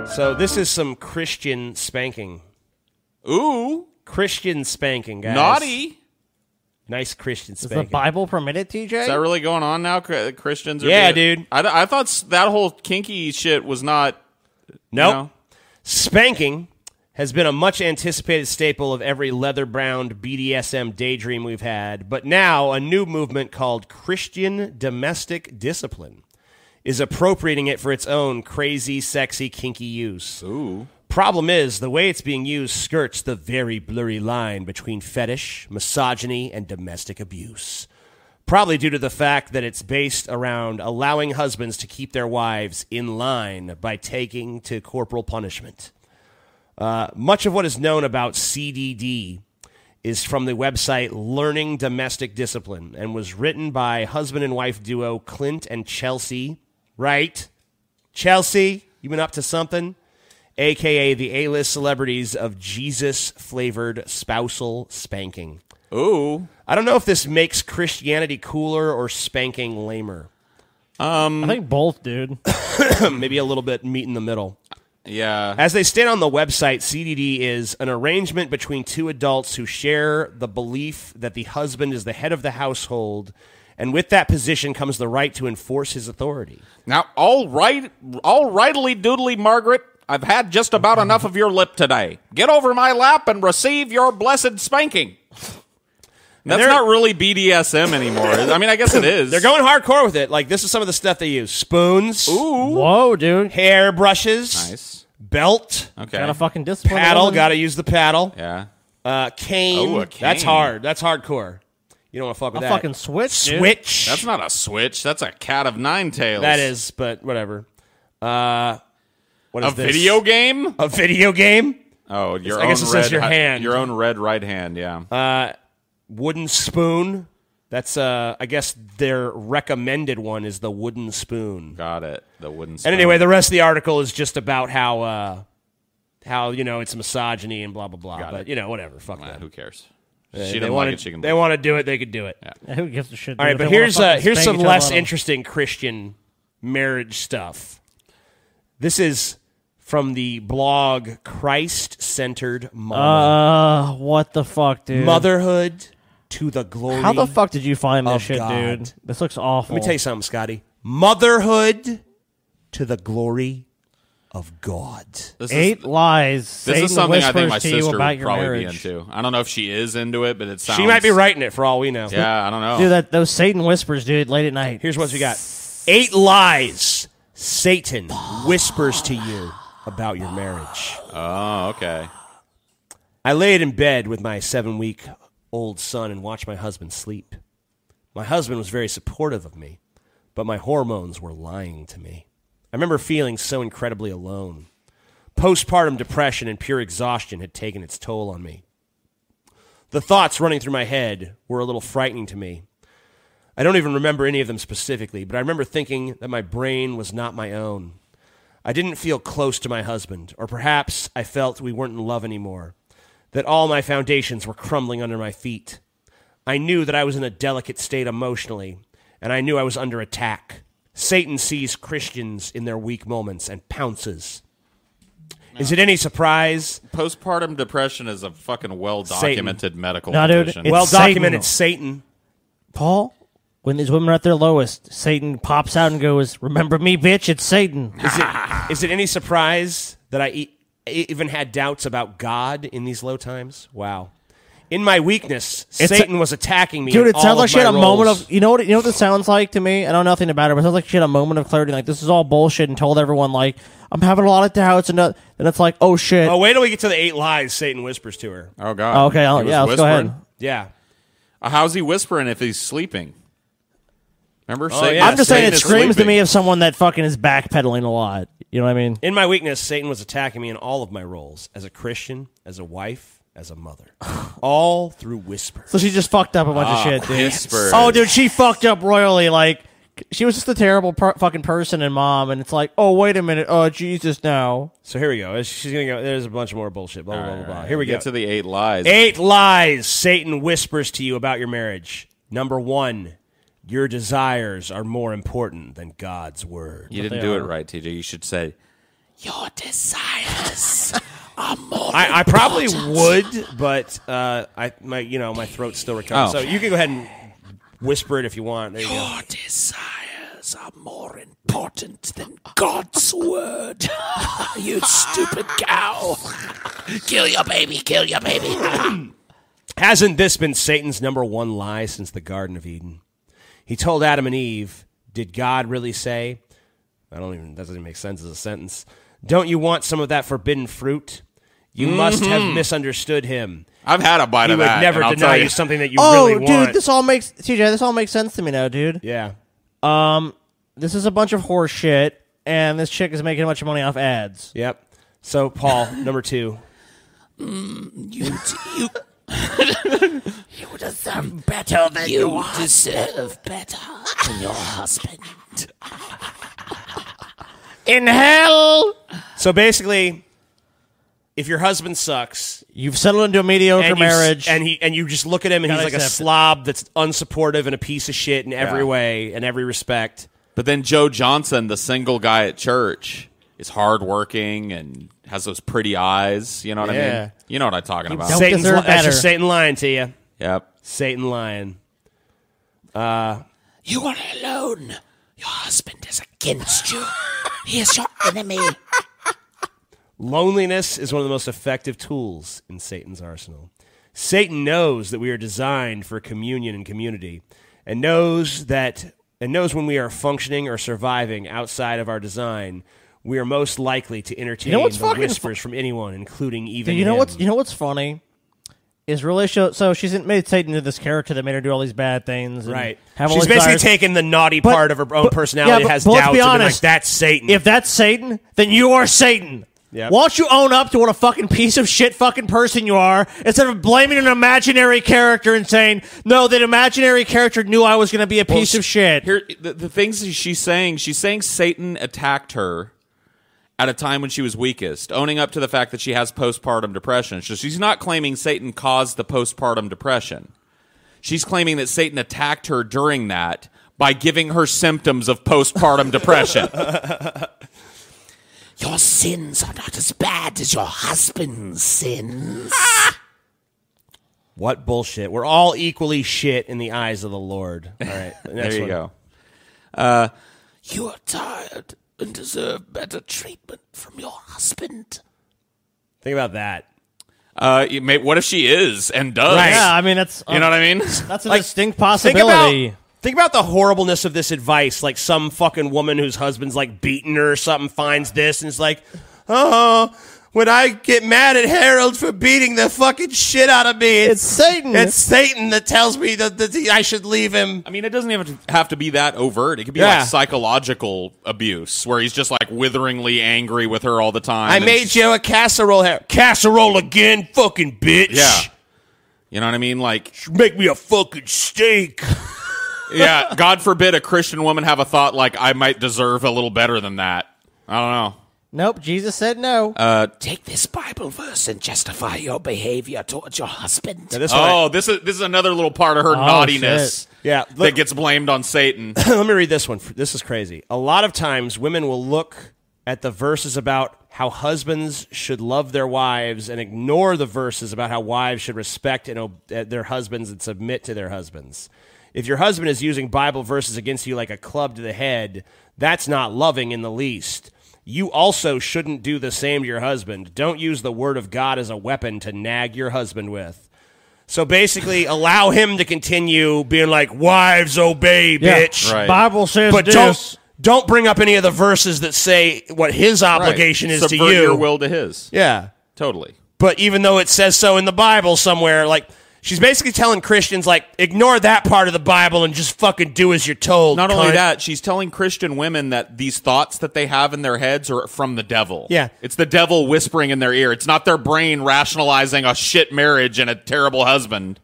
So this is some Christian spanking. Ooh. Christian spanking, guys. Naughty. Nice Christian Does spanking. the Bible permit it, TJ? Is that really going on now? Christians are Yeah, being- dude. I thought that whole kinky shit was not... Nope. You know? Spanking has been a much anticipated staple of every leather-browned BDSM daydream we've had, but now a new movement called Christian Domestic Discipline is appropriating it for its own crazy, sexy, kinky use. Ooh. Problem is, the way it's being used skirts the very blurry line between fetish, misogyny, and domestic abuse. Probably due to the fact that it's based around allowing husbands to keep their wives in line by taking to corporal punishment. Much of what is known about CDD is from the website Learning Domestic Discipline and was written by husband and wife duo Clint and Chelsea. Right? Chelsea, you been up to something? A.K.A. the A-list celebrities of Jesus-flavored spousal spanking. Ooh. I don't know if this makes Christianity cooler or spanking lamer. I think both, dude. Maybe a little bit meet in the middle. Yeah. As they state on the website, CDD is an arrangement between two adults who share the belief that the husband is the head of the household, and with that position comes the right to enforce his authority. Now, all rightly doodly, Margaret, I've had just about enough of your lip today. Get over my lap and receive your blessed spanking. That's not really BDSM anymore. I mean, I guess it is. They're going hardcore with it. Like, this is some of the stuff they use. Spoons. Ooh. Whoa, dude. Hair brushes. Nice. Belt. Okay. Gotta fucking discipline. Paddle. woman. Got to use the paddle. Yeah. Cane. Oh, a cane. That's hard. That's hardcore. You don't want to fuck with A that. fucking switch, dude. Switch. That's not a switch. That's a cat of nine tails. That is, but whatever. What is a this? video game? A video game? Oh, your I own guess it red says your hand. Your own red right hand, yeah. Wooden spoon. That's, I guess their recommended one is the wooden spoon. Got it. The wooden spoon. And anyway, the rest of the article is just about how it's misogyny and blah, blah, blah. Got but, it. whatever. Fuck that. Who cares? They She doesn't wanna- like it, she can They want to do it, they could do it. Yeah, who gives a shit? All dude? right, If but they wanna fucking here's some spank each less other, let 'em. interesting Christian marriage stuff. This is from the blog Christ-Centered Mama. What the fuck, dude? Motherhood to the glory. How the fuck did you find this of shit, God. dude? This looks awful. Let me tell you something, Scotty. Motherhood to the glory of God. This 8 lies. This Satan is something I think my whispers to you sister about would your probably marriage. be into. I don't know if she is into it, but it sounds... She might be writing it for all we know. Yeah, I don't know. Dude, those Satan whispers, dude, late at night. Here's what we got. 8 lies Satan whispers to you about your marriage. Oh, okay. I laid in bed with my 7-week-old son and watched my husband sleep. My husband was very supportive of me, but my hormones were lying to me. I remember feeling so incredibly alone. Postpartum depression and pure exhaustion had taken its toll on me. The thoughts running through my head were a little frightening to me. I don't even remember any of them specifically, but I remember thinking that my brain was not my own. I didn't feel close to my husband, or perhaps I felt we weren't in love anymore, that all my foundations were crumbling under my feet. I knew that I was in a delicate state emotionally, and I knew I was under attack. Satan sees Christians in their weak moments and pounces. Is it any surprise? Postpartum depression is a fucking well-documented medical No, dude, condition. it's Well documented Satan. Satan. Paul, when these women are at their lowest, Satan pops out and goes, "Remember me, bitch, it's Satan." Is it any surprise that I even had doubts about God in these low times? Wow. In my weakness, Satan was attacking me. Dude, in it sounds all like of she had a my moment roles. of, you know what this sounds like to me? I know nothing about it, but it sounds like she had a moment of clarity, like, this is all bullshit, and told everyone, like, I'm having a lot of doubts, and then it's like, oh, shit. Oh, wait till we get to the 8 lies Satan whispers to her. Oh, God. Okay, He was let's go whispering? ahead. Yeah. How's he whispering if he's sleeping? Remember? Satan, yeah. I'm just saying Satan it is screams to sleeping. me of someone that fucking is backpedaling a lot. You know what I mean? In my weakness, Satan was attacking me in all of my roles, as a Christian, as a wife, as a mother. All through whisper. So she just fucked up a bunch of shit, dude. Whispers. Oh, dude, she fucked up royally. Like, she was just a terrible fucking person and mom, and it's like, oh, wait a minute. Oh, Jesus, now. So here we go. She's gonna go. There's a bunch more bullshit. Blah, blah, blah, blah. Here we Get go. to the 8 lies. 8 lies Satan whispers to you about your marriage. Number 1, your desires are more important than God's word. You didn't they do it are. right, TJ. You should say, Your desires are more. I probably would, but my throat's still recovering. Oh. So you can go ahead and whisper it if you want. There you go. Your desires are more important than God's word. You stupid cow. Kill your baby, kill your baby. Hasn't this been Satan's number one lie since the Garden of Eden? He told Adam and Eve, did God really say? That doesn't even make sense as a sentence. Don't you want some of that forbidden fruit? You must have misunderstood him. I've had a bite He of would that. never and I'll deny tell you something that you Oh, really dude, want. this all makes sense to me now, dude. Yeah. This is a bunch of horse shit, and this chick is making a bunch of money off ads. Yep. So, Paul, number 2. You deserve better than you deserve better than your husband. In hell, So basically, if your husband sucks you've settled into a mediocre and marriage. and you just look at him and he's Gotta like a accept it. slob that's unsupportive and a piece of shit in every Yeah. way, in every respect. But then Joe Johnson, the single guy at church, is hardworking and has those pretty eyes. You know what I Yeah. mean? You know what I'm talking about. don't deserve That's better. just Satan lying to you. Yep. Satan lying. You are alone. Your husband is against you. He is your enemy. Loneliness is one of the most effective tools in Satan's arsenal. Satan knows that we are designed for communion and community, and knows when we are functioning or surviving outside of our design, we are most likely to entertain what's the fucking whispers from anyone, including even you know him. what's funny is really so she's made Satan into this character that made her do all these bad things. And Right. have all She's these basically desires. taken the naughty But- part of her own but- personality yeah, that has but let's doubts be and been like, honest. that's Satan. If that's Satan, then you are Satan. Yep. Why don't you own up to what a fucking piece of shit fucking person you are, instead of blaming an imaginary character and saying, no, that imaginary character knew I was going to be a piece of shit. Here, the things she's saying Satan attacked her at a time when she was weakest, owning up to the fact that she has postpartum depression. So she's not claiming Satan caused the postpartum depression. She's claiming that Satan attacked her during that by giving her symptoms of postpartum depression. Your sins are not as bad as your husband's sins. What bullshit. We're all equally shit in the eyes of the Lord. All right. There you go. You are tired and deserve better treatment from your husband. Think about that. What if she is and does? Right. Yeah, I mean, that's You know what I mean? that's a Like, distinct possibility. Think about the horribleness of this advice. Like some fucking woman whose husband's like beating her or something finds this and is like, oh, when I get mad at Harold for beating the fucking shit out of me, It's Satan. It's Satan that tells me that I should leave him. I mean, it doesn't even have to be that overt. It could be Yeah. like psychological abuse, where he's just like witheringly angry with her all the time. I and made you a casserole. Casserole again, fucking bitch. Yeah. You know what I mean? Like, Make me a fucking steak. yeah, God forbid a Christian woman have a thought like, I might deserve a little better than that. I don't know. Nope, Jesus said no. Take this Bible verse and justify your behavior towards your husband. Now, this one This is another little part of her naughtiness Yeah, that look- gets blamed on Satan. Let me read this one. This is crazy. A lot of times women will look at the verses about how husbands should love their wives and ignore the verses about how wives should respect their husbands and submit to their husbands. If your husband is using Bible verses against you like a club to the head, that's not loving in the least. You also shouldn't do the same to your husband. Don't use the word of God as a weapon to nag your husband with. So basically, allow him to continue being like, wives obey, bitch. Right. Bible says But this. don't bring up any of the verses that say what his obligation is to Subvert you. your will to his. Yeah. Totally. But even though it says so in the Bible somewhere, like, she's basically telling Christians, like, ignore that part of the Bible and just fucking do as you're told. Not only cunt. that, she's telling Christian women that these thoughts that they have in their heads are from the devil. Yeah. It's the devil whispering in their ear. It's not their brain rationalizing a shit marriage and a terrible husband.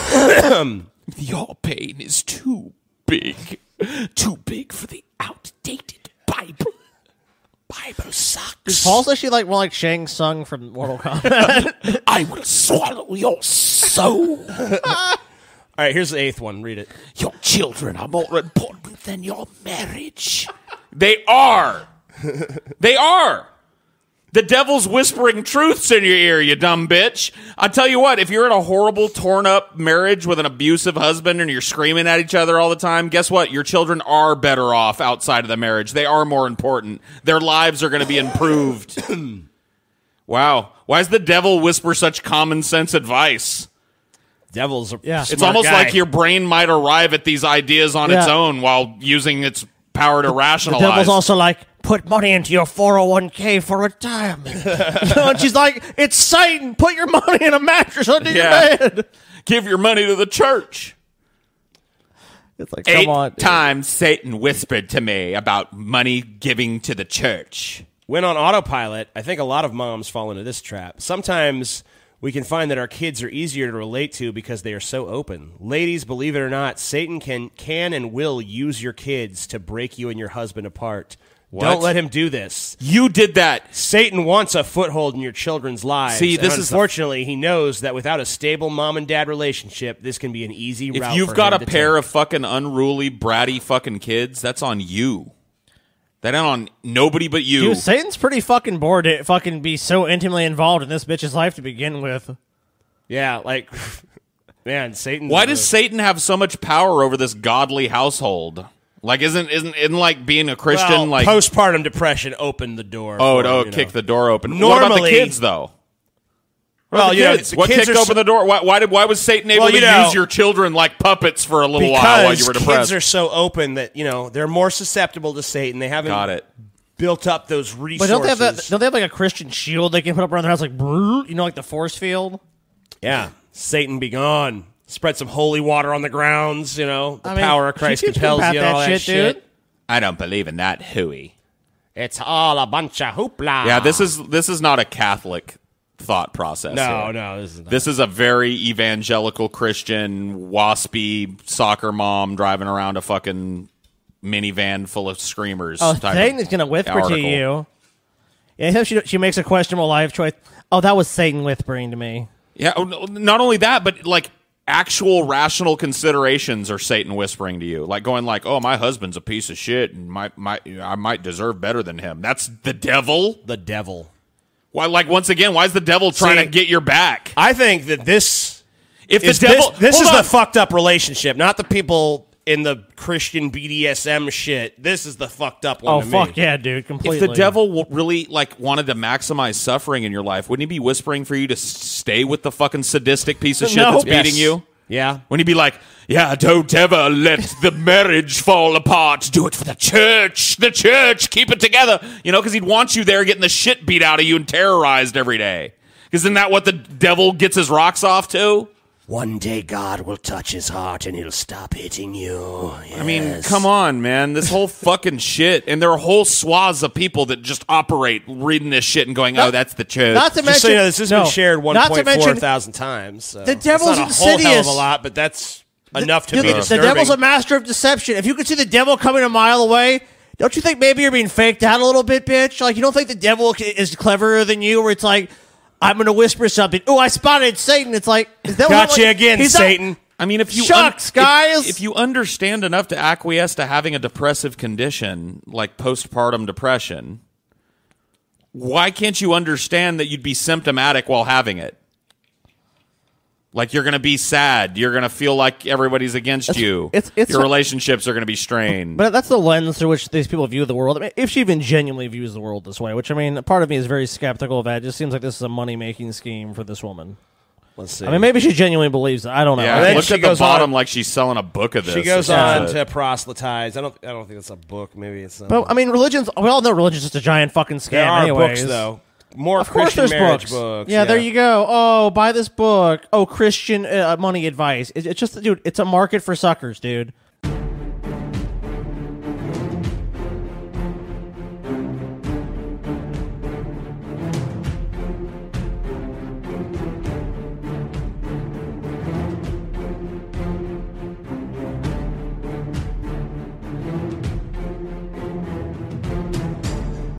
Your pain is too big. Too big for the outdated Bible. Bible sucks. Paul's actually like more like Shang Tsung from Mortal Kombat. I will swallow your soul. All right, here's the 8th one. Read it. Your children are more important than your marriage. They are. They are. The devil's whispering truths in your ear, you dumb bitch. I tell you what, if you're in a horrible, torn-up marriage with an abusive husband and you're screaming at each other all the time, guess what? Your children are better off outside of the marriage. They are more important. Their lives are going to be improved. Wow. Why does the devil whisper such common sense advice? Devil's a Yeah. smart It's almost guy. like your brain might arrive at these ideas on its own while using its power to The rationalize. devil's also like, put money into your 401k for retirement. And she's like, it's Satan. Put your money in a mattress under your bed. Give your money to the church. It's like, 8 come on. dude. times Satan whispered to me about money giving to the church. When on autopilot, I think a lot of moms fall into this trap. Sometimes we can find that our kids are easier to relate to because they are so open. Ladies, believe it or not, Satan can and will use your kids to break you and your husband apart. What? Don't let him do this. You did that. Satan wants a foothold in your children's lives. See, this and is- unfortunately, he knows that without a stable mom and dad relationship, this can be an easy route. If you've for got him a to pair take. of fucking unruly, bratty fucking kids, that's on you. That ain't on nobody but you. Dude, Satan's pretty fucking bored to fucking be so intimately involved in this bitch's life to begin with. Yeah, like, man, Satan. Why does Satan have so much power over this godly household? Like, isn't like being a Christian like postpartum depression opened the door? oh for no, him, kick the door open. Normally, what about the kids though? Well, The you know, kids. the What kids kicked are open the door? Why was Satan able Well, to you know, use your children like puppets for a little because while you were kids depressed? are so open that they're more susceptible to Satan. They haven't Got it. built up those But resources. don't they have that? Don't they have like a Christian shield they can put up around their house, like like the force field? Yeah, Satan be gone. Spread some holy water on the grounds. The I mean, power of Christ she keeps compels coming you. about And all that that shit, dude. I don't believe in that hooey. It's all a bunch of hoopla. Yeah, this is not a Catholic thought process. no, here. no. This is not. This is a very evangelical Christian, waspy soccer mom driving around a fucking minivan full of screamers. Oh, type Satan of is gonna whisper to article. you. Yeah, she makes a questionable life choice. Oh, that was Satan whispering to me. Yeah, not only that, but like actual rational considerations are Satan whispering to you, like going like, "Oh, my husband's a piece of shit, and I might deserve better than him." That's the devil. the devil. Why? Like once again, why is the devil trying See, to get your back? I think that this If the is devil, this is hold the on. fucked up relationship, not the people in the Christian BDSM shit. This is the fucked up one. Oh, to fuck me. yeah, dude, completely. If the devil really like wanted to maximize suffering in your life, wouldn't he be whispering for you to stay with the fucking sadistic piece of shit No. that's Yes. beating you? Yeah. Wouldn't he be like, "Yeah, don't ever let the marriage fall apart. Do it for the church. The church, keep it together." Because he'd want you there getting the shit beat out of you and terrorized every day. Because isn't that what the devil gets his rocks off to? One day God will touch his heart and he'll stop hitting you. I mean, come on, man. This whole fucking shit. And there are whole swaths of people that just operate reading this shit and going, "Oh, that's the church." Not to Just so mention, you know, this has been shared not to 1.4 mention, thousand times. So The devil's that's not a whole hell of insidious. a lot, but that's enough to Dude, be the disturbing. devil's a master of deception. If you could see the devil coming a mile away, don't you think maybe you're being faked out a little bit, bitch? Like, you don't think the devil is cleverer than you, where it's like, I'm going to whisper something. Oh, I spotted Satan. It's like, is that Got you again, he's not- Satan. I mean, if you Shucks, guys. if you understand enough to acquiesce to having a depressive condition like postpartum depression, why can't you understand that you'd be symptomatic while having it? Like you're going to be sad, you're going to feel like everybody's against you. it's- your relationships are going to be strained. But that's the lens through which these people view the world. I mean, if she even genuinely views the world this way, which, I mean, part of me is very skeptical of that. It just seems like this is a money-making scheme for this woman. Let's see. I mean, maybe she genuinely believes it. I don't know. Yeah, And then look she at the goes bottom on- like she's selling a book of this. she goes or on something. to proselytize. I don't think it's a book. Maybe it's. But, I mean, religion's... We all know religion's just a giant fucking scam there are anyways. books though. More Of course Christian there's marriage books. Yeah, Yeah, there you go. Oh, buy this book. Oh, Christian money advice. It's just, dude, it's a market for suckers, dude.